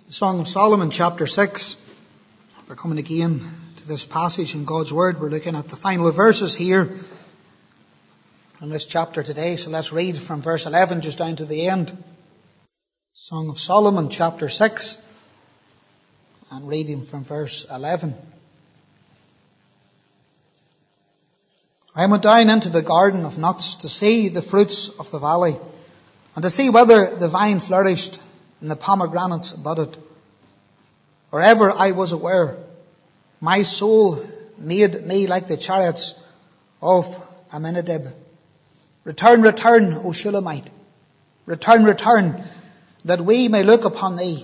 The Song of Solomon, chapter 6. We're coming again to this passage in God's Word. We're looking at the final verses here in this chapter today. So let's read from verse 11 just down to the end. Song of Solomon, chapter 6, and reading from verse 11. I went down into the garden of nuts to see the fruits of the valley, and to see whether the vine flourished and the pomegranates budded. Wherever I was aware, my soul made me like the chariots of Amminadab. Return, return, O Shulamite. Return, return, that we may look upon thee.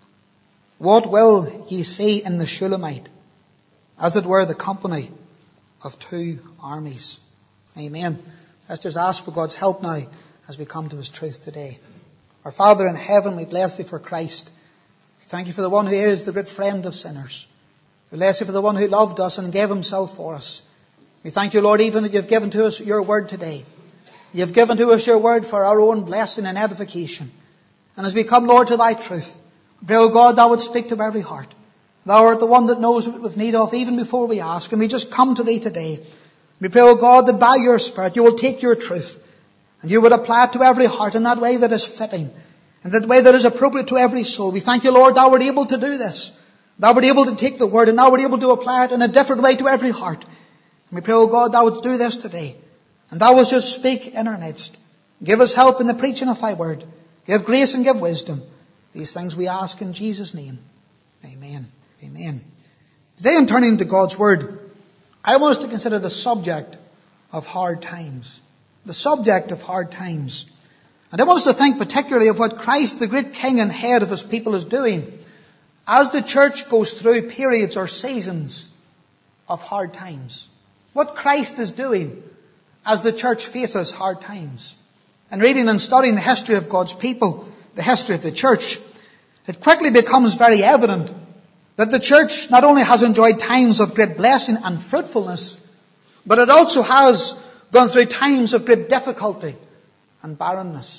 What will ye see in the Shulamite? As it were the company of two armies. Amen. Let's just ask for God's help now as we come to His truth today. Our Father in heaven, we bless Thee for Christ. We thank You for the one who is the great friend of sinners. We bless You for the one who loved us and gave Himself for us. We thank You, Lord, even that You've given to us Your word today. You've given to us Your word for our own blessing and edification. And as we come, Lord, to Thy truth, we pray, O God, Thou would speak to every heart. Thou art the one that knows what we've need of even before we ask. And we just come to Thee today. We pray, O God, that by Your Spirit You will take Your truth and You would apply it to every heart in that way that is fitting, in that way that is appropriate to every soul. We thank You, Lord, Thou wert able to do this. Thou wert able to take the word and Thou wert able to apply it in a different way to every heart. And we pray, O God, Thou wouldst do this today. And Thou wouldst just speak in our midst. Give us help in the preaching of Thy word. Give grace and give wisdom. These things we ask in Jesus' name. Amen. Amen. Today I'm turning to God's word. I want us to consider the subject of hard times. The subject of hard times. And I want us to think particularly of what Christ, the great King and head of His people, is doing as the church goes through periods or seasons of hard times. What Christ is doing as the church faces hard times. And reading and studying the history of God's people, the history of the church, it quickly becomes very evident that the church not only has enjoyed times of great blessing and fruitfulness, but it also has gone through times of great difficulty and barrenness.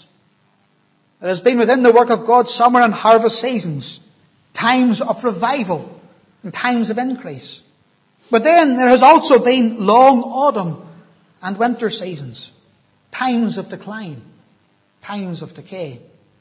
There has been within the work of God summer and harvest seasons, times of revival and times of increase. But then there has also been long autumn and winter seasons, times of decline, times of decay.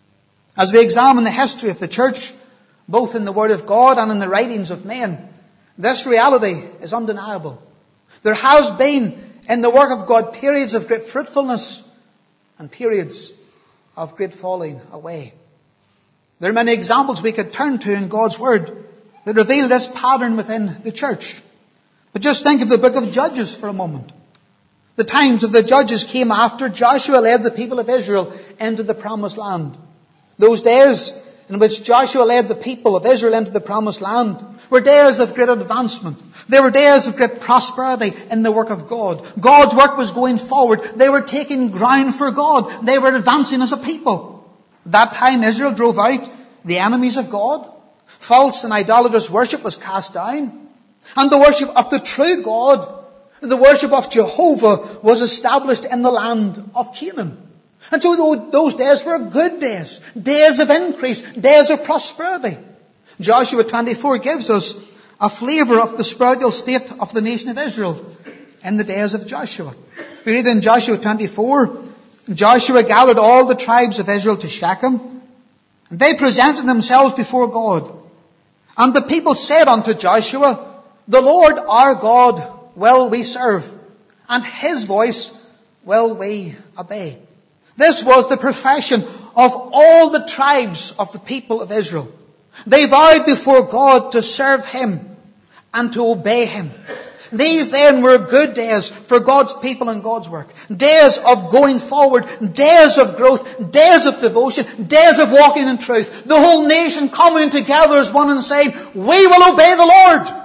As we examine the history of the church, both in the Word of God and in the writings of men, this reality is undeniable. There has been in the work of God periods of great fruitfulness and periods of great falling away. There are many examples we could turn to in God's Word that reveal this pattern within the church. But just think of the book of Judges for a moment. The times of the Judges came after Joshua led the people of Israel into the promised land. Those days in which Joshua led the people of Israel into the promised land were days of great advancement. They were days of great prosperity in the work of God. God's work was going forward. They were taking ground for God. They were advancing as a people. At that time Israel drove out the enemies of God. False and idolatrous worship was cast down. And the worship of the true God, the worship of Jehovah, was established in the land of Canaan. And so those days were good days. Days of increase. Days of prosperity. Joshua 24 gives us a flavour of the spiritual state of the nation of Israel in the days of Joshua. We read in Joshua 24, Joshua gathered all the tribes of Israel to Shechem, and they presented themselves before God. And the people said unto Joshua, the Lord our God will we serve, and His voice will we obey. This was the profession of all the tribes of the people of Israel. They vowed before God to serve Him and to obey Him. These then were good days for God's people and God's work. Days of going forward, days of growth, days of devotion, days of walking in truth. The whole nation coming together as one and saying, we will obey the Lord.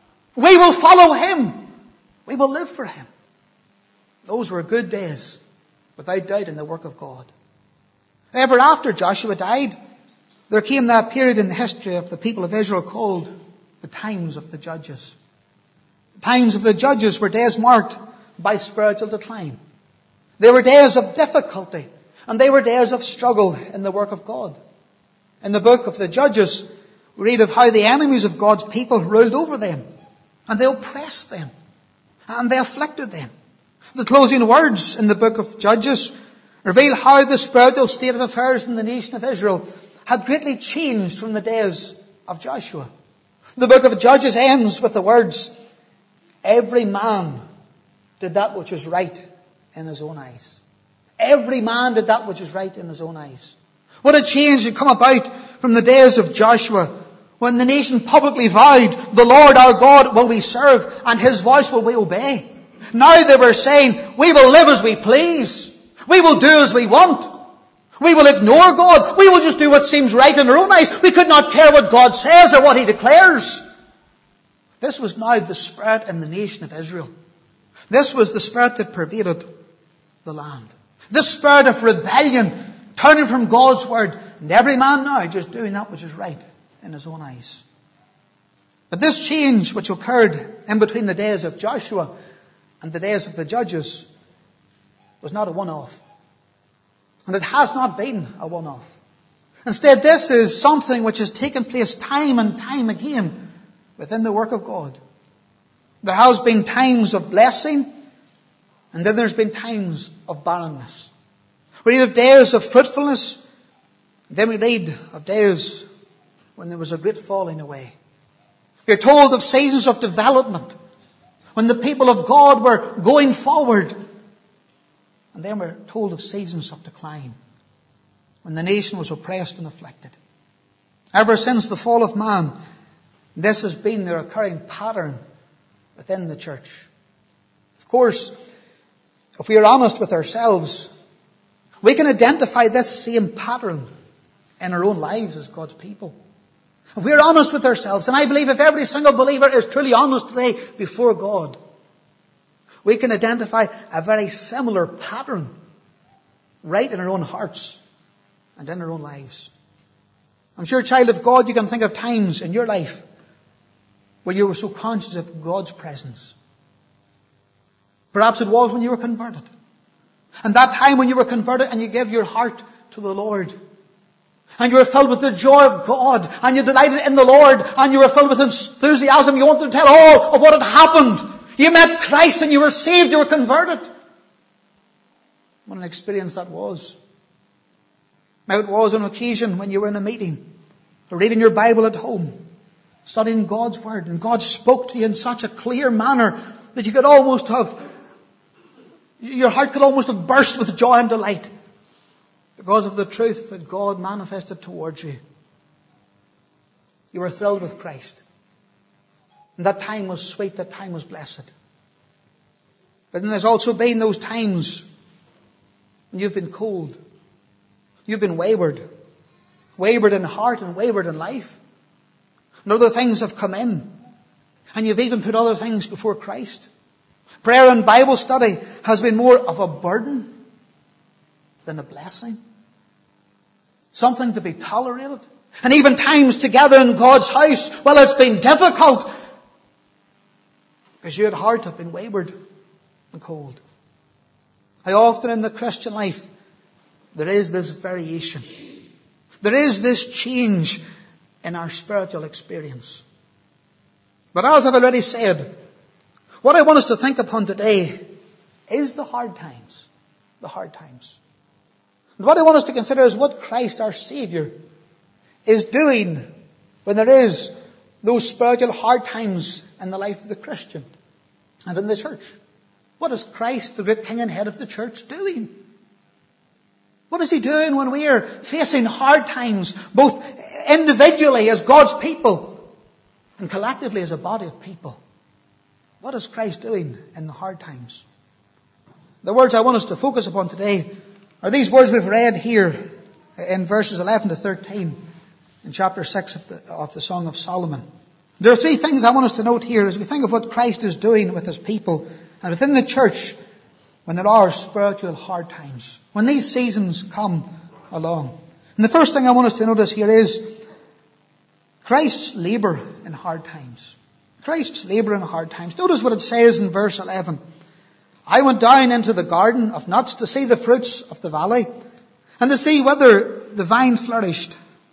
We will follow Him. We will live for Him. Those were good days, without doubt, in the work of God. Ever after Joshua died, there came that period in the history of the people of Israel called the times of the Judges. The times of the Judges were days marked by spiritual decline. They were days of difficulty, and they were days of struggle in the work of God. In the book of the Judges, We read of how the enemies of God's people ruled over them, and they oppressed them, and they afflicted them. The closing words in the book of Judges reveal how the spiritual state of affairs in the nation of Israel had greatly changed from the days of Joshua. The book of Judges ends with the words, "Every man did that which was right in his own eyes." Every man did that which was right in his own eyes. What a change had come about from the days of Joshua, when the nation publicly vowed, "The Lord our God will we serve, and His voice will we obey." Now they were saying, "We will live as we please. We will do as we want. We will ignore God. We will just do what seems right in our own eyes. We could not care what God says or what He declares." This was now the spirit in the nation of Israel. This was the spirit that pervaded the land. This spirit of rebellion, turning from God's word, and every man now just doing that which is right in his own eyes. But this change which occurred in between the days of Joshua and the days of the Judges was not a one-off. And it has not been a one-off. Instead, this is something which has taken place time and time again within the work of God. There has been times of blessing, and then there's been times of barrenness. We read of days of fruitfulness, and then we read of days when there was a great falling away. We are told of seasons of development, when the people of God were going forward. And then we're told of seasons of decline, when the nation was oppressed and afflicted. Ever since the fall of man, this has been the recurring pattern within the church. Of course, if we are honest with ourselves, we can identify this same pattern in our own lives as God's people. If we are honest with ourselves, and I believe if every single believer is truly honest today before God, we can identify a very similar pattern right in our own hearts and in our own lives. I'm sure, child of God, you can think of times in your life where you were so conscious of God's presence. Perhaps it was when you were converted. And that time when you were converted and you gave your heart to the Lord, and you were filled with the joy of God, and you delighted in the Lord, and you were filled with enthusiasm. You wanted to tell all of what had happened. You met Christ and you were saved, you were converted. What an experience that was. Now it was an occasion when you were in a meeting, or reading your Bible at home, studying God's Word, and God spoke to you in such a clear manner that you could almost have, your heart could almost have burst with joy and delight because of the truth that God manifested towards you. You were thrilled with Christ. And that time was sweet, that time was blessed. But then there's also been those times when you've been cold. You've been wayward. Wayward in heart and wayward in life. And other things have come in. And you've even put other things before Christ. Prayer and Bible study has been more of a burden than a blessing. Something to be tolerated. And even times together in God's house, well, it's been difficult because you at heart have been wayward and cold. How often in the Christian life there is this variation. There is this change in our spiritual experience. But as I've already said, what I want us to think upon today is the hard times. The hard times. And what I want us to consider is what Christ our Saviour is doing when there is those spiritual hard times in the life of the Christian and in the church. What is Christ, the great King and Head of the church, doing? What is He doing when we are facing hard times, both individually as God's people and collectively as a body of people? What is Christ doing in the hard times? The words I want us to focus upon today are these words we've read here in verses 11 to 13 in chapter 6 of the Song of Solomon. There are three things I want us to note here as we think of what Christ is doing with His people and within the church when there are spiritual hard times, when these seasons come along. And the first thing I want us to notice here is Christ's labour in hard times. Christ's labour in hard times. Notice what it says in verse 11. I went down into the garden of nuts to see the fruits of the valley and to see whether the vine flourished.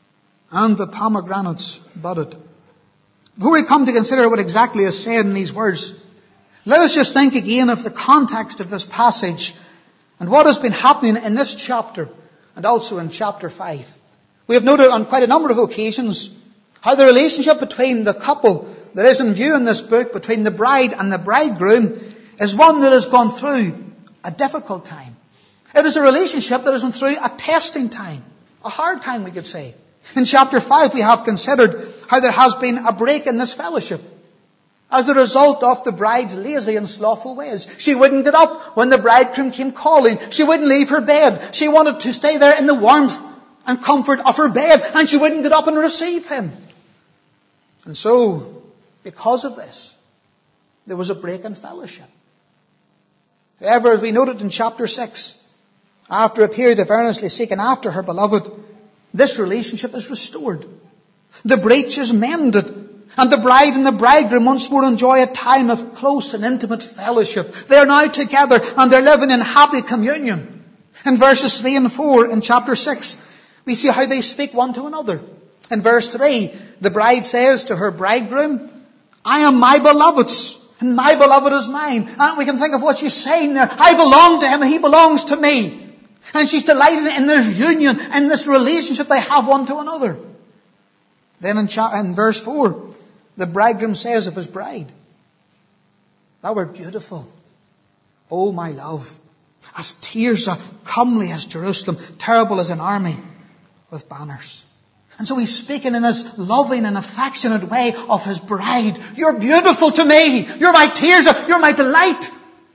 and the pomegranates budded. Before we come to consider what exactly is said in these words, let us just think again of the context of this passage and what has been happening in this chapter and also in chapter 5. We have noted on quite a number of occasions how the relationship between the couple that is in view in this book, between the bride and the bridegroom, is one that has gone through a difficult time. It is a relationship that has gone through a testing time, a hard time, we could say. In chapter 5, we have considered how there has been a break in this fellowship as the result of the bride's lazy and slothful ways. She wouldn't get up when the bridegroom came calling. She wouldn't leave her bed. She wanted to stay there in the warmth and comfort of her bed, and she wouldn't get up and receive him. And so, because of this, there was a break in fellowship. However, as we noted in chapter 6, after a period of earnestly seeking after her beloved, this relationship is restored. The breach is mended. And the bride and the bridegroom once more enjoy a time of close and intimate fellowship. They are now together and they're living in happy communion. In verses 3 and 4 in chapter 6, we see how they speak one to another. In verse 3, the bride says to her bridegroom, I am my beloved's, and my beloved is mine. And we can think of what she's saying there. I belong to him and he belongs to me. And she's delighted in this union, in this relationship they have one to another. Then in verse 4, the bridegroom says of his bride, thou art beautiful, O my love, as Tirzah, comely as Jerusalem, terrible as an army with banners. And so he's speaking in this loving and affectionate way of his bride. You're beautiful to me. You're my Tirzah. You're my delight.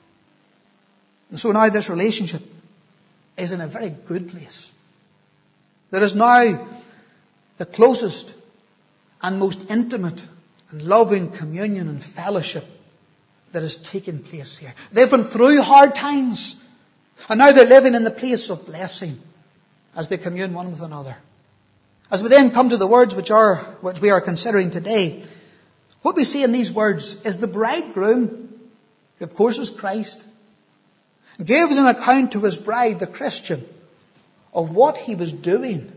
And so now this relationship is in a very good place. There is now the closest and most intimate and loving communion and fellowship that has taken place here. They've been through hard times, and now they're living in the place of blessing as they commune one with another. As we then come to the words which we are considering today, what we see in these words is the bridegroom, who of course is Christ, gives an account to his bride, the Christian, of what he was doing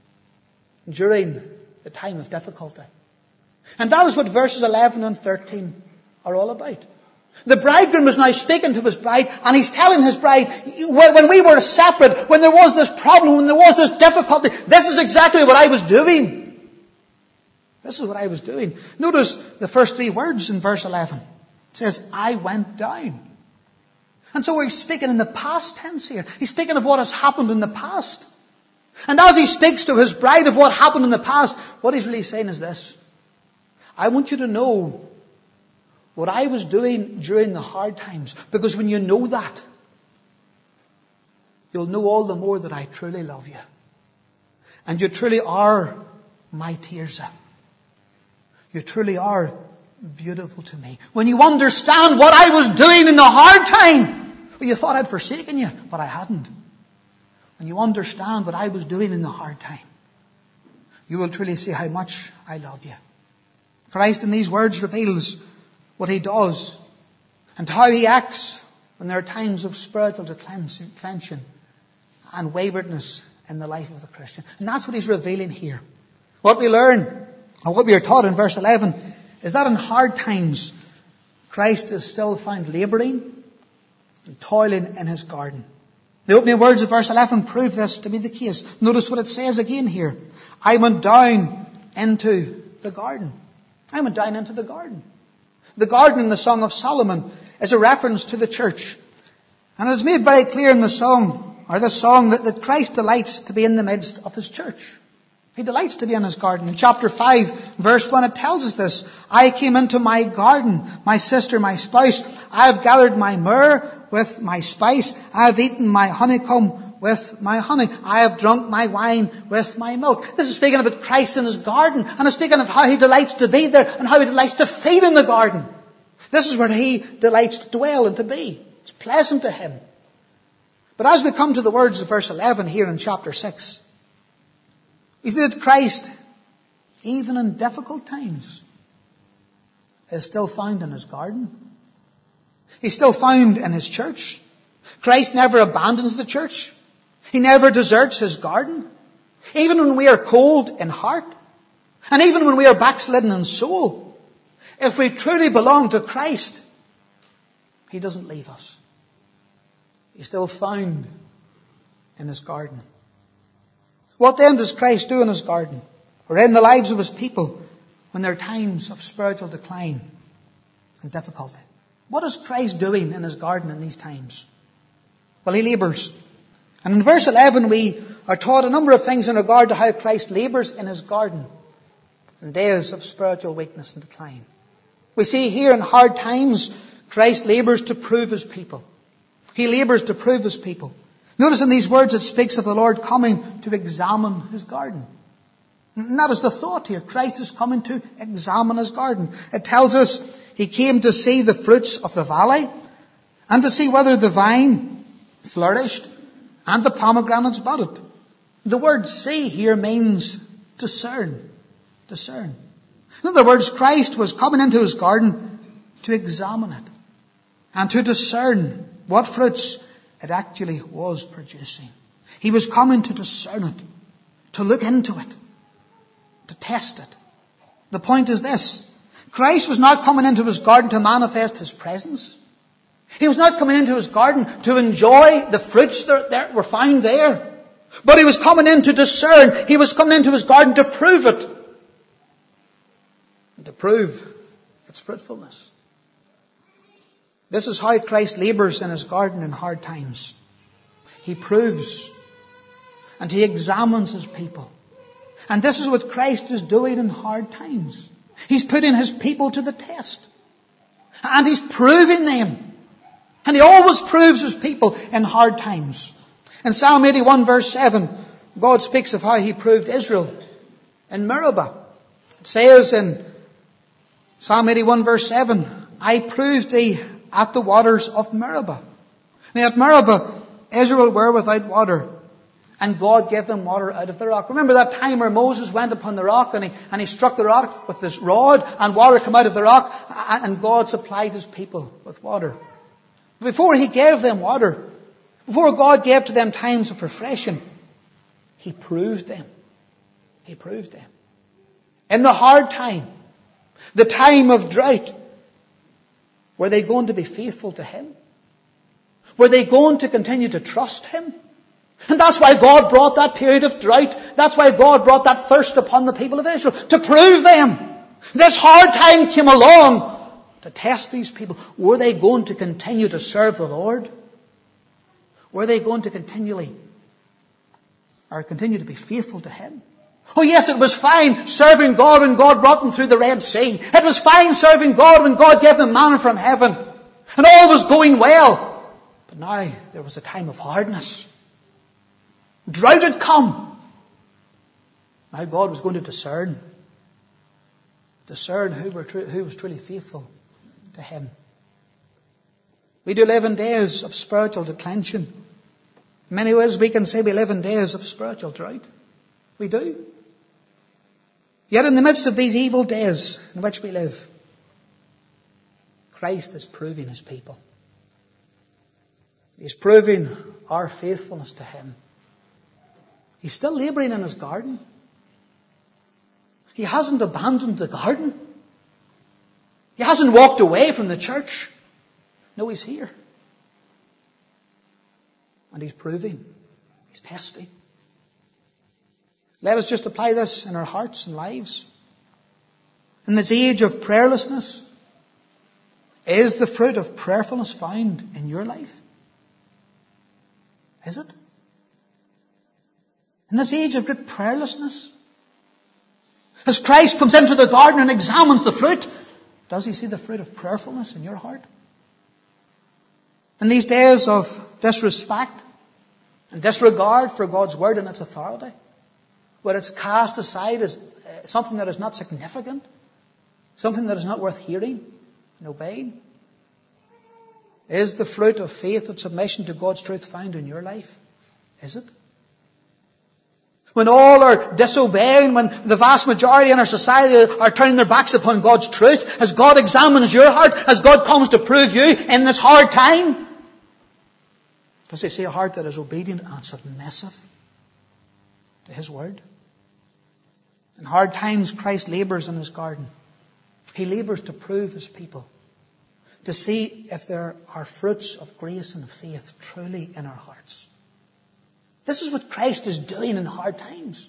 during the time of difficulty. And that is what verses 11 and 13 are all about. The bridegroom is now speaking to his bride, and he's telling his bride, when we were separate, when there was this problem, when there was this difficulty, this is exactly what I was doing. This is what I was doing. Notice the first three words in verse 11. It says, I went down. And so he's speaking in the past tense here. He's speaking of what has happened in the past. And as he speaks to his bride of what happened in the past, what he's really saying is this. I want you to know what I was doing during the hard times. Because when you know that, you'll know all the more that I truly love you. And you truly are my Tirzah. You truly are beautiful to me. When you understand what I was doing in the hard time, well, you thought I'd forsaken you, but I hadn't. When you understand what I was doing in the hard time, you will truly see how much I love you. Christ in these words reveals what he does and how he acts when there are times of spiritual declension and waywardness in the life of the Christian. And that's what he's revealing here. What we learn, or what we are taught in verse 11, is that in hard times, Christ is still found labouring and toiling in his garden. The opening words of verse 11 prove this to be the case. Notice what it says again here. I went down into the garden. I went down into the garden. The garden in the Song of Solomon is a reference to the church. And it's made very clear in the song, or this song, that Christ delights to be in the midst of his church. He delights to be in his garden. In chapter 5, verse 1, it tells us this. I came into my garden, my sister, my spouse. I have gathered my myrrh with my spice. I have eaten my honeycomb with my honey. I have drunk my wine with my milk. This is speaking about Christ in his garden. And it's speaking of how he delights to be there and how he delights to feed in the garden. This is where he delights to dwell and to be. It's pleasant to him. But as we come to the words of verse 11 here in chapter 6, we see that Christ, even in difficult times, is still found in his garden. He's still found in his church. Christ never abandons the church. He never deserts his garden. Even when we are cold in heart, and even when we are backslidden in soul, if we truly belong to Christ, He doesn't leave us. He's still found in His garden. What then does Christ do in His garden, or in the lives of His people, when there are times of spiritual decline and difficulty? What is Christ doing in His garden in these times? Well, He labours. And in verse 11 we are taught a number of things in regard to how Christ labours in His garden in days of spiritual weakness and decline. We see here in hard times, Christ labours to prove His people. He labours to prove His people. Notice in these words it speaks of the Lord coming to examine His garden. And that is the thought here. Christ is coming to examine His garden. It tells us He came to see the fruits of the valley and to see whether the vine flourished and the pomegranates budded. The word see here means discern. Discern. In other words, Christ was coming into His garden to examine it and to discern what fruits it actually was producing. He was coming to discern it, to look into it, to test it. The point is this: Christ was not coming into His garden to manifest His presence. He was not coming into His garden to enjoy the fruits that were found there. But He was coming in to discern. He was coming into His garden to prove it. And to prove its fruitfulness. This is how Christ labours in His garden in hard times. He proves and He examines His people. And this is what Christ is doing in hard times. He's putting His people to the test. And He's proving them. And He always proves His people in hard times. In Psalm 81 verse 7, God speaks of how He proved Israel in Meribah. It says in Psalm 81 verse 7, I proved thee at the waters of Meribah. Now at Meribah, Israel were without water. And God gave them water out of the rock. Remember that time where Moses went upon the rock and he struck the rock with this rod and water came out of the rock and God supplied His people with water. Before He gave them water, before God gave to them times of refreshing, He proved them. He proved them. In the hard time, the time of drought, were they going to be faithful to Him? Were they going to continue to trust Him? And that's why God brought that period of drought. That's why God brought that thirst upon the people of Israel, to prove them. This hard time came along to test these people. Were they going to continue to serve the Lord? Were they going to continue to be faithful to Him? Oh yes, it was fine serving God when God brought them through the Red Sea. It was fine serving God when God gave them manna from heaven. And all was going well. But now there was a time of hardness. Drought had come. Now God was going to discern who was truly faithful to Him. We do live in days of spiritual declension. In many ways we can say we live in days of spiritual drought. We do. Yet in the midst of these evil days in which we live, Christ is proving His people. He's proving our faithfulness to Him. He's still labouring in His garden. He hasn't abandoned the garden. He hasn't walked away from the church. No, He's here. And He's proving. He's testing. Let us just apply this in our hearts and lives. In this age of prayerlessness, is the fruit of prayerfulness found in your life? Is it? In this age of great prayerlessness, as Christ comes into the garden and examines the fruit, does He see the fruit of prayerfulness in your heart? In these days of disrespect and disregard for God's word and its authority, where it's cast aside as something that is not significant, something that is not worth hearing and obeying, is the fruit of faith and submission to God's truth found in your life? Is it? When all are disobeying, when the vast majority in our society are turning their backs upon God's truth, as God examines your heart, as God comes to prove you in this hard time, does He see a heart that is obedient and submissive to His word. In hard times, Christ labours in His garden. He labours to prove His people, to see if there are fruits of grace and faith truly in our hearts. This is what Christ is doing in hard times.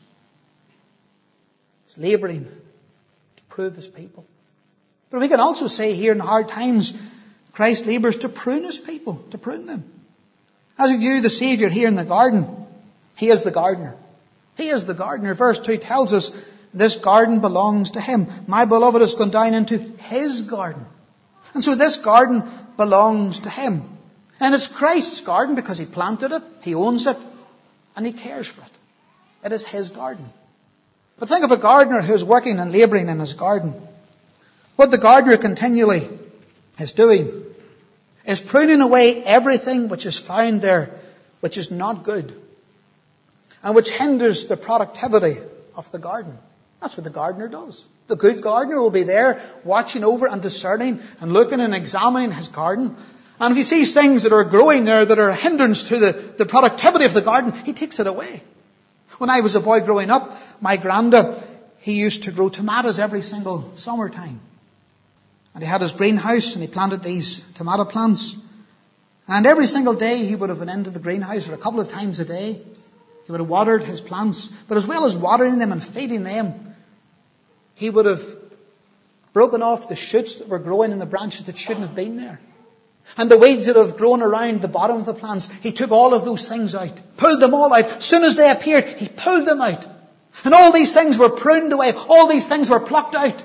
He's labouring to prove His people. But we can also say here in hard times, Christ labours to prune His people, to prune them. As we view the Saviour here in the garden, He is the gardener. He is the gardener. Verse 2 tells us this garden belongs to Him. My beloved has gone down into His garden. And so this garden belongs to Him. And it's Christ's garden because He planted it, He owns it, and He cares for it. It is His garden. But think of a gardener who's working and labouring in his garden. What the gardener continually is doing is pruning away everything which is found there which is not good and which hinders the productivity of the garden. That's what the gardener does. The good gardener will be there watching over and discerning and looking and examining his garden. And if he sees things that are growing there that are a hindrance to the productivity of the garden, he takes it away. When I was a boy growing up, my granda, he used to grow tomatoes every single summertime. And he had his greenhouse and he planted these tomato plants. And every single day he would have been into the greenhouse, or a couple of times a day. He would have watered his plants. But as well as watering them and feeding them, he would have broken off the shoots that were growing in the branches that shouldn't have been there. And the weeds that have grown around the bottom of the plants, he took all of those things out, pulled them all out. As soon as they appeared, he pulled them out. And all these things were pruned away. All these things were plucked out.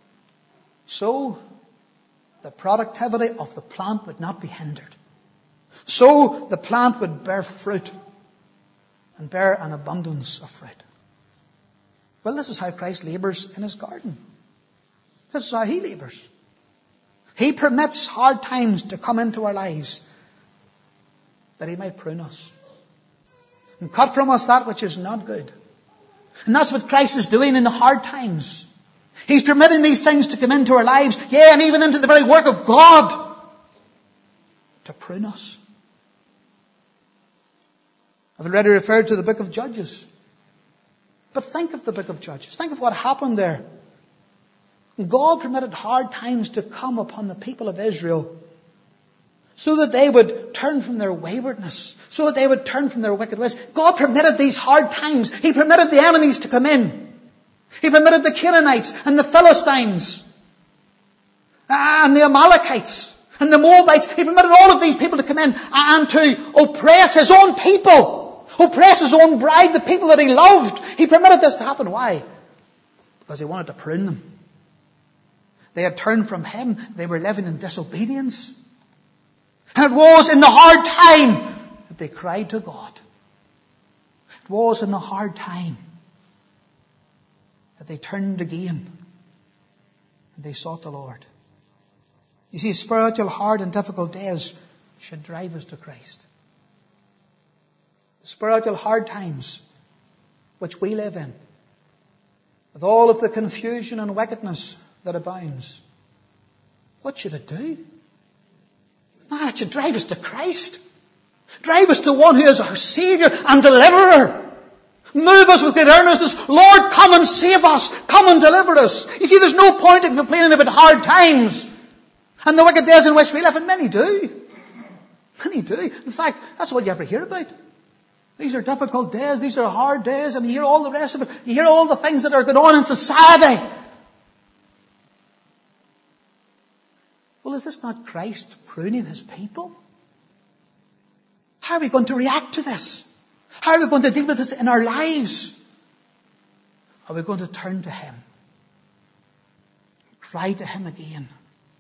So the productivity of the plant would not be hindered. So the plant would bear fruit and bear an abundance of fruit. Well, this is how Christ labours in His garden. This is how He labours. He permits hard times to come into our lives that He might prune us and cut from us that which is not good. And that's what Christ is doing in the hard times. He's permitting these things to come into our lives, and even into the very work of God, to prune us. I've already referred to the book of Judges. But think of the book of Judges. Think of what happened there. God permitted hard times to come upon the people of Israel so that they would turn from their waywardness, so that they would turn from their wicked ways. God permitted these hard times. He permitted the enemies to come in. He permitted the Canaanites and the Philistines and the Amalekites and the Moabites. He permitted all of these people to come in and to oppress His own people, oppress His own bride, the people that He loved. He permitted this to happen. Why? Because He wanted to prune them. They had turned from Him. They were living in disobedience. And it was in the hard time that they cried to God. It was in the hard time that they turned again and they sought the Lord. You see, spiritual hard and difficult days should drive us to Christ. The spiritual hard times which we live in, with all of the confusion and wickedness that abounds, what should it do? Man, it should drive us to Christ. Drive us to one who is our Saviour and Deliverer. Move us with great earnestness. Lord, come and save us. Come and deliver us. You see, there's no point in complaining about hard times and the wicked days in which we live, and many do. Many do. In fact, that's all you ever hear about. These are difficult days. These are hard days. And you hear all the rest of it. You hear all the things that are going on in society. Well, is this not Christ pruning His people? How are we going to react to this? How are we going to deal with this in our lives? Are we going to turn to Him? Cry to Him again?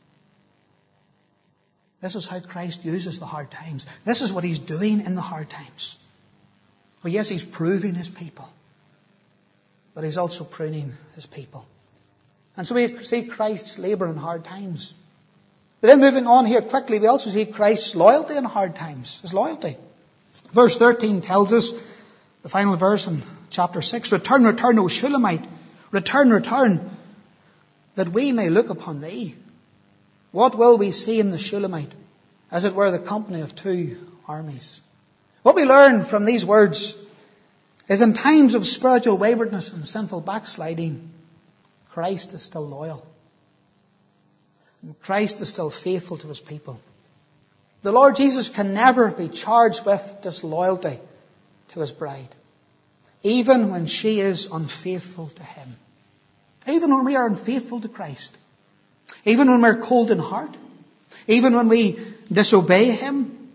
This is how Christ uses the hard times. This is what He's doing in the hard times. Well, yes, He's proving His people, but He's also pruning His people. And so we see Christ's labour in hard times. But then moving on here quickly, we also see Christ's loyalty in hard times. His loyalty. Verse 13 tells us, the final verse in chapter 6, Return, return, O Shulamite. Return, return, that we may look upon thee. What will we see in the Shulamite? As it were the company of two armies. What we learn from these words is in times of spiritual waywardness and sinful backsliding, Christ is still loyal. And Christ is still faithful to his people. The Lord Jesus can never be charged with disloyalty to his bride, even when she is unfaithful to him. Even when we are unfaithful to Christ. Even when we're cold in heart. Even when we disobey him.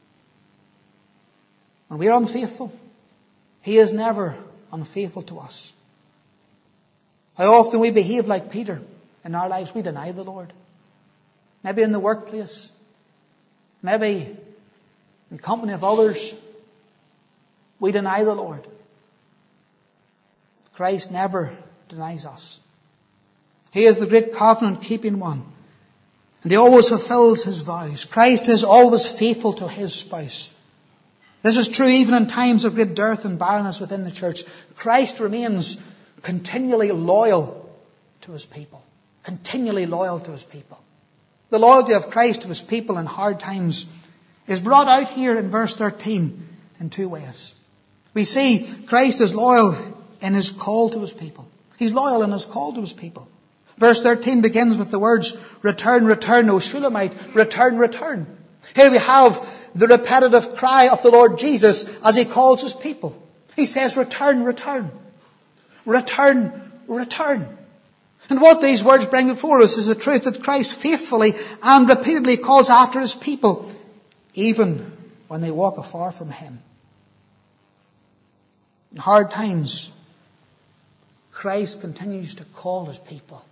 When we are unfaithful, he is never unfaithful to us. How often we behave like Peter in our lives. We deny the Lord. Maybe in the workplace. Maybe in company of others. We deny the Lord. Christ never denies us. He is the great covenant-keeping one. And he always fulfills his vows. Christ is always faithful to his spouse. This is true even in times of great dearth and barrenness within the church. Christ remains continually loyal to his people. Continually loyal to his people. The loyalty of Christ to his people in hard times is brought out here in verse 13 in two ways. We see Christ is loyal in his call to his people. He's loyal in his call to his people. Verse 13 begins with the words, "Return, return, O Shulamite, return, return." Here we have the repetitive cry of the Lord Jesus as he calls his people. He says, "Return, return. Return, return." And what these words bring before us is the truth that Christ faithfully and repeatedly calls after his people, even when they walk afar from him. In hard times, Christ continues to call his people.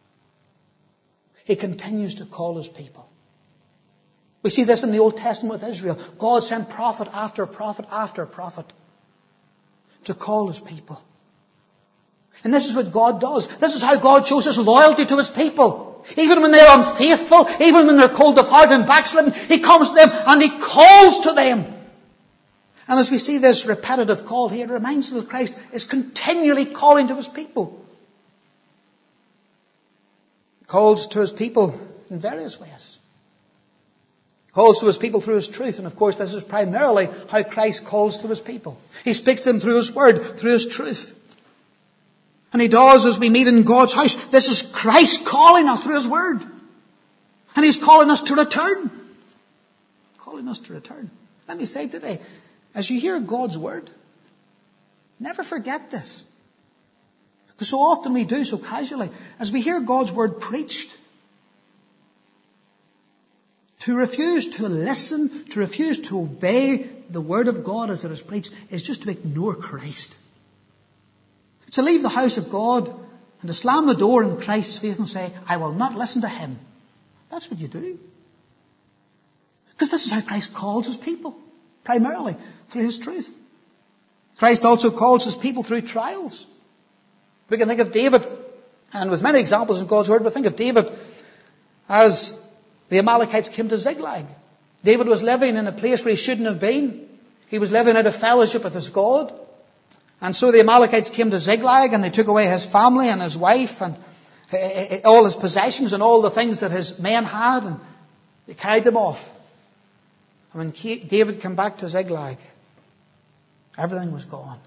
He continues to call his people. We see this in the Old Testament with Israel. God sent prophet after prophet after prophet to call his people. And this is what God does. This is how God shows his loyalty to his people. Even when they're unfaithful, even when they're cold of heart and backslidden, he comes to them and he calls to them. And as we see this repetitive call here, it reminds us that Christ is continually calling to his people. He calls to his people in various ways. He calls to his people through his truth. And of course, this is primarily how Christ calls to his people. He speaks to them through his word, through his truth. And he does as we meet in God's house. This is Christ calling us through his word. And he's calling us to return. Calling us to return. Let me say today, as you hear God's word, never forget this. Because so often we do so casually. As we hear God's word preached, to refuse to listen, to refuse to obey the word of God as it is preached, is just to ignore Christ. To leave the house of God and to slam the door in Christ's face and say, "I will not listen to him." That's what you do. Because this is how Christ calls his people. Primarily through his truth. Christ also calls his people through trials. We can think of David, and with many examples in God's word, we think of David as the Amalekites came to Ziklag. David was living in a place where he shouldn't have been. He was living out of fellowship with his God. And so the Amalekites came to Ziklag and they took away his family and his wife and all his possessions and all the things that his men had, and they carried them off. And when David came back to Ziklag, everything was gone.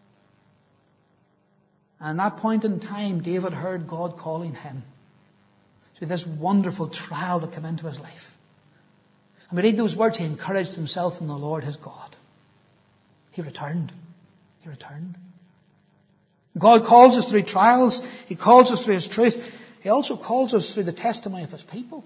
And at that point in time, David heard God calling him through this wonderful trial that came into his life. And we read those words, he encouraged himself in the Lord his God. He returned. He returned. God calls us through trials. He calls us through his truth. He also calls us through the testimony of his people.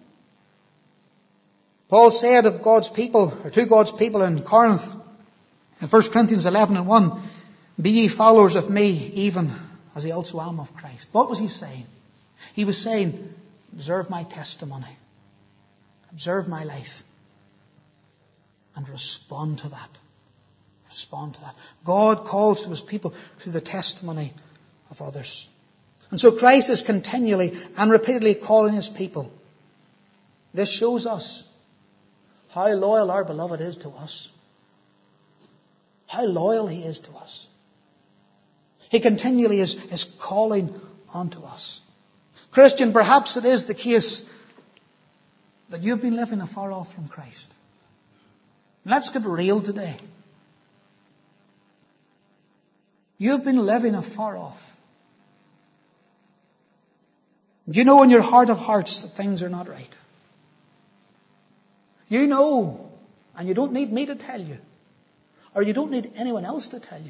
Paul said of God's people, or to God's people in Corinth, in 1 Corinthians 11:1, "Be ye followers of me, even as I also am of Christ." What was he saying? He was saying, observe my testimony. Observe my life. And respond to that. Respond to that. God calls to his people through the testimony of others. And so Christ is continually and repeatedly calling his people. This shows us how loyal our beloved is to us. How loyal he is to us. He continually is calling onto us. Christian, perhaps it is the case that you've been living afar off from Christ. Let's get real today. You've been living afar off. You know in your heart of hearts that things are not right. You know, and you don't need me to tell you, or you don't need anyone else to tell you,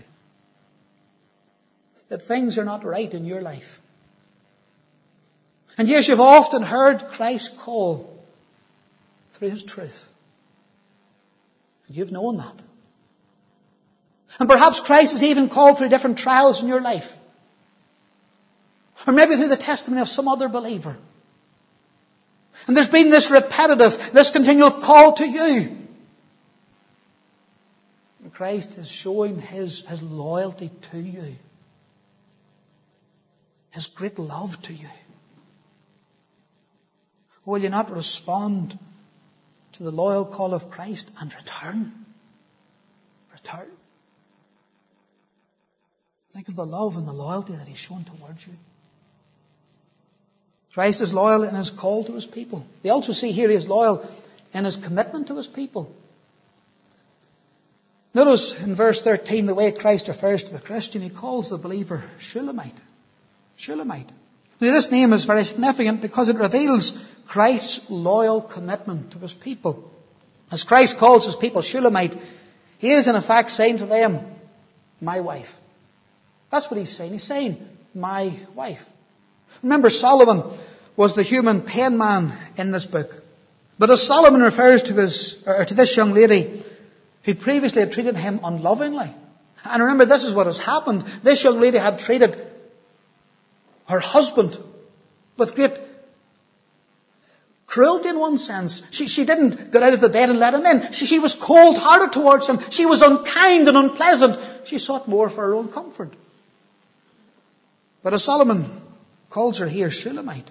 that things are not right in your life. And yes, you've often heard Christ call through His truth. And you've known that. And perhaps Christ has even called through different trials in your life. Or maybe through the testimony of some other believer. And there's been this repetitive, this continual call to you. And Christ is showing His loyalty to you. His great love to you. Will you not respond to the loyal call of Christ and return? Return. Think of the love and the loyalty that He's shown towards you. Christ is loyal in His call to His people. We also see here He is loyal in His commitment to His people. Notice in verse 13 the way Christ refers to the Christian. He calls the believer Shulamite. Shulamite. Now, this name is very significant because it reveals Christ's loyal commitment to His people. As Christ calls His people Shulamite, He is in effect saying to them, my wife. That's what He's saying. He's saying, my wife. Remember, Solomon was the human penman in this book. But as Solomon refers to this young lady who previously had treated him unlovingly. And remember, this is what has happened. This young lady had treated her husband with great cruelty in one sense. She didn't get out of the bed and let him in. She was cold-hearted towards him. She was unkind and unpleasant. She sought more for her own comfort. But as Solomon calls her here Shulamite,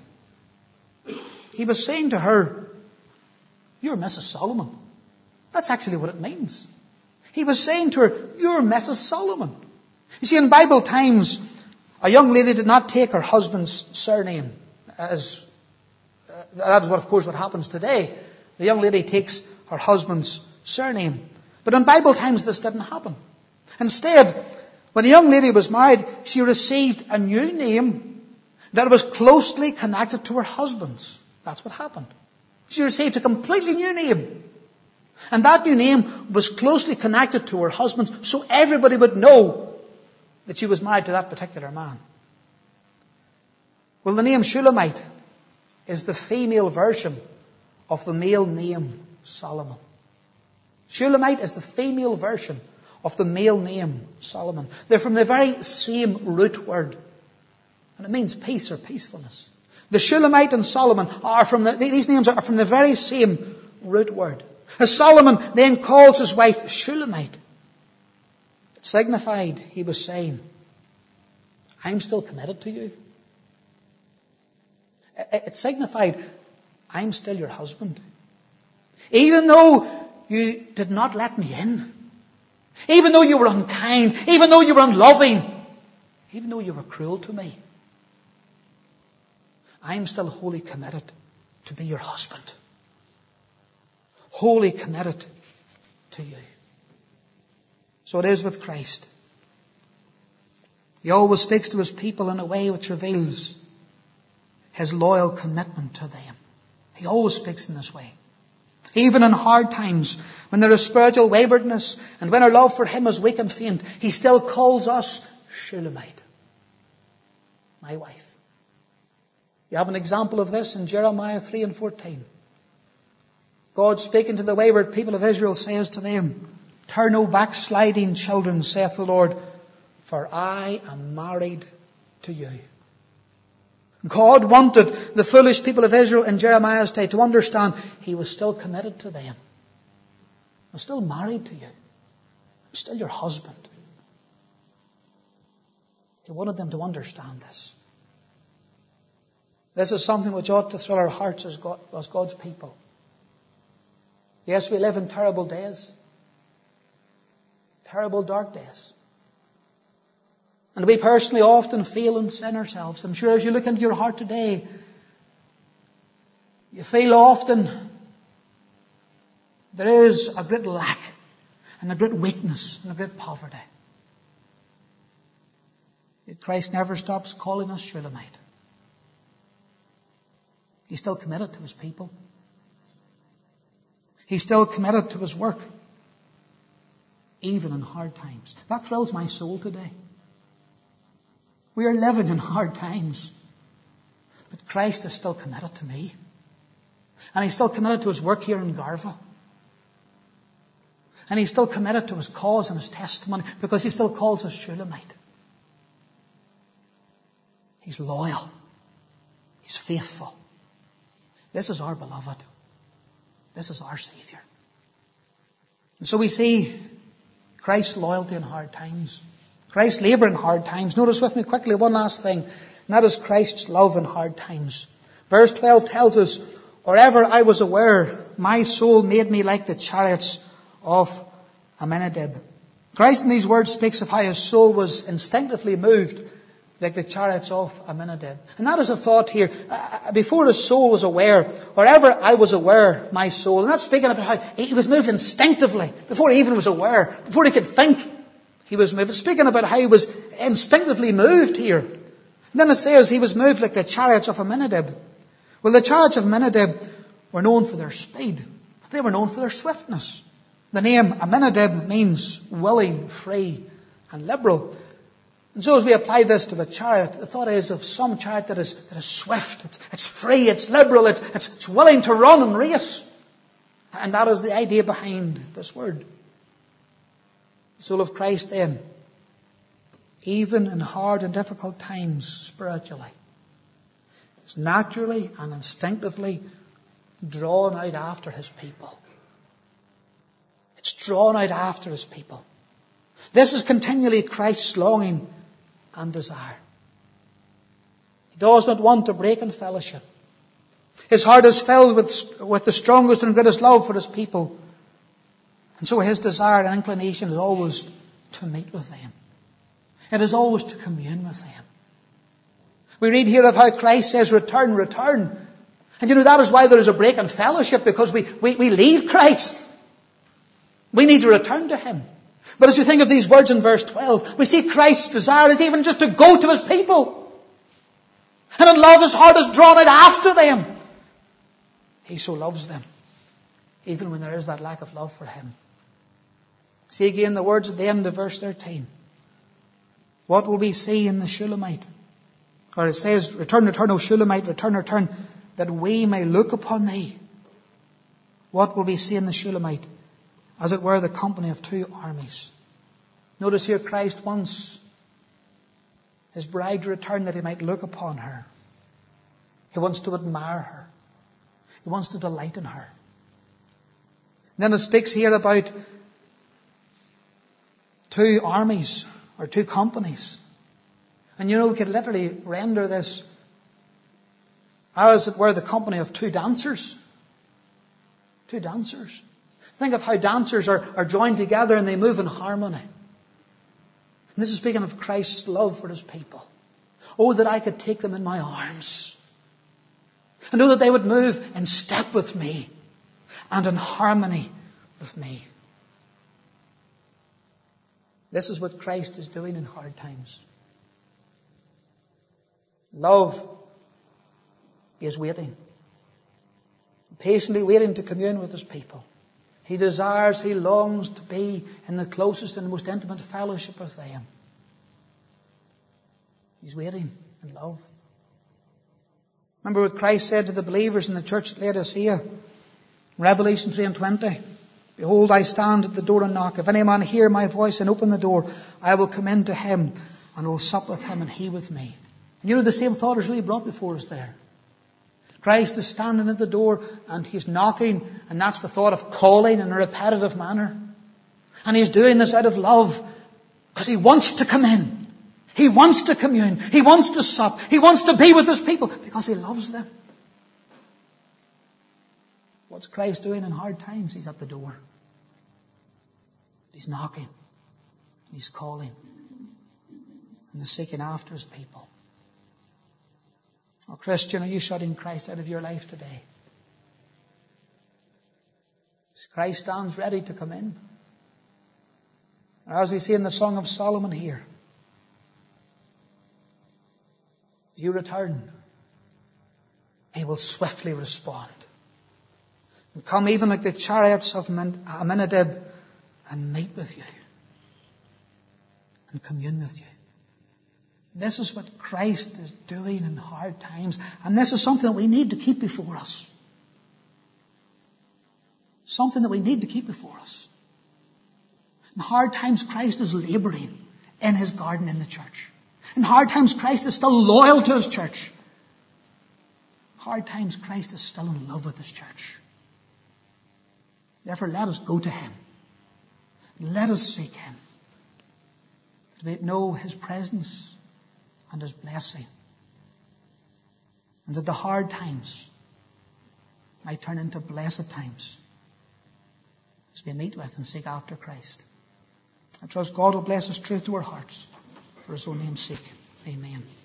he was saying to her, you're Mrs. Solomon. That's actually what it means. He was saying to her, you're Mrs. Solomon. You see, in Bible times, a young lady did not take her husband's surname that is what, of course, what happens today. The young lady takes her husband's surname. But in Bible times, this didn't happen. Instead, when a young lady was married, she received a new name that was closely connected to her husband's. That's what happened. She received a completely new name. And that new name was closely connected to her husband's, so everybody would know that she was married to that particular man. Well, the name Shulamite is the female version of the male name Solomon. Shulamite is the female version of the male name Solomon. They're from the very same root word. And it means peace or peacefulness. The Shulamite and Solomon these names are from the very same root word. As Solomon then calls his wife Shulamite, it signified he was saying, I'm still committed to you. It signified, I'm still your husband. Even though you did not let me in, even though you were unkind, even though you were unloving, even though you were cruel to me, I'm still wholly committed to be your husband. Wholly committed to you. So it is with Christ. He always speaks to His people in a way which reveals His loyal commitment to them. He always speaks in this way. Even in hard times, when there is spiritual waywardness, and when our love for Him is weak and faint, He still calls us Shulamite, my wife. You have an example of this in Jeremiah 3 and 14. God, speaking to the wayward people of Israel, says to them, turn no backsliding children, saith the Lord, for I am married to you. God wanted the foolish people of Israel in Jeremiah's day to understand He was still committed to them. I'm still married to you. I'm still your husband. He wanted them to understand this. This is something which ought to thrill our hearts as God's people. Yes, we live in terrible days. Terrible dark days. And we personally often feel and sin ourselves. I'm sure as you look into your heart today, you feel often there is a great lack and a great weakness and a great poverty. Yet Christ never stops calling us Shulamite. He's still committed to his people. He's still committed to his work, even in hard times. That thrills my soul today. We are living in hard times, but Christ is still committed to me. And he's still committed to his work here in Garva. And he's still committed to his cause and his testimony, because he still calls us Shulamite. He's loyal. He's faithful. This is our beloved. This is our Savior. And so we see Christ's loyalty in hard times. Christ's labour in hard times. Notice with me quickly one last thing. And that is Christ's love in hard times. Verse 12 tells us, or ever I was aware, my soul made me like the chariots of Amminadab. Christ in these words speaks of how his soul was instinctively moved like the chariots of Amminadab. And that is a thought here. Before his soul was aware, or ever I was aware, my soul. And that's speaking about how he was moved instinctively, before he even was aware, before he could think, he was moved. It's speaking about how he was instinctively moved here. And then it says he was moved like the chariots of Amminadab. Well, the chariots of Amminadab were known for their speed. They were known for their swiftness. The name Amminadab means willing, free, and liberal. And so as we apply this to the chariot, the thought is of some chariot that is swift, it's free, it's liberal, it's willing to run and race. And that is the idea behind this word. The soul of Christ then, even in hard and difficult times spiritually, is naturally and instinctively drawn out after his people. It's drawn out after his people. This is continually Christ's longing and desire. He does not want to break in fellowship. His heart is filled with the strongest and greatest love for his people. And so his desire and inclination is always to meet with them. It is always to commune with them. We read here of how Christ says, return, return. And that is why there is a break in fellowship, because we leave Christ. We need to return to him. But as we think of these words in verse 12, we see Christ's desire is even just to go to his people. And in love his heart is drawn out after them. He so loves them, even when there is that lack of love for him. See again the words at the end of verse 13. What will we see in the Shulamite? Or it says, return, return, O Shulamite, return, return, that we may look upon thee. What will we see in the Shulamite? As it were, the company of two armies. Notice here Christ wants his bride to return that he might look upon her. He wants to admire her. He wants to delight in her. And then it speaks here about two armies or two companies. And we could literally render this as it were the company of two dancers. Two dancers. Think of how dancers are joined together and they move in harmony. And this is speaking of Christ's love for his people. Oh, that I could take them in my arms. And know that they would move in step with me and in harmony with me. This is what Christ is doing in hard times. Love is waiting. Patiently waiting to commune with his people. He desires, he longs to be in the closest and most intimate fellowship with them. He's waiting in love. Remember what Christ said to the believers in the church at Laodicea? Revelation 3:20. Behold, I stand at the door and knock. If any man hear my voice and open the door, I will come in to him and will sup with him and he with me. And the same thought is really brought before us there. Christ is standing at the door and he's knocking, and that's the thought of calling in a repetitive manner. And he's doing this out of love because he wants to come in. He wants to commune. He wants to sup. He wants to be with his people because he loves them. What's Christ doing in hard times? He's at the door. He's knocking. He's calling. And he's seeking after his people. Oh, Christian, are you shutting Christ out of your life today? Christ stands ready to come in. Or as we see in the Song of Solomon here, If you return, He will swiftly respond. And come even like the chariots of Amminadab and meet with you. And commune with you. This is what Christ is doing in hard times. And this is something that we need to keep before us. Something that we need to keep before us. In hard times, Christ is laboring in His garden in the church. In hard times, Christ is still loyal to His church. In hard times, Christ is still in love with His church. Therefore, let us go to Him. Let us seek Him. That we may know His presence and His blessing. And that the hard times might turn into blessed times as we meet with and seek after Christ. I trust God will bless His truth to our hearts for His own name's sake. Amen.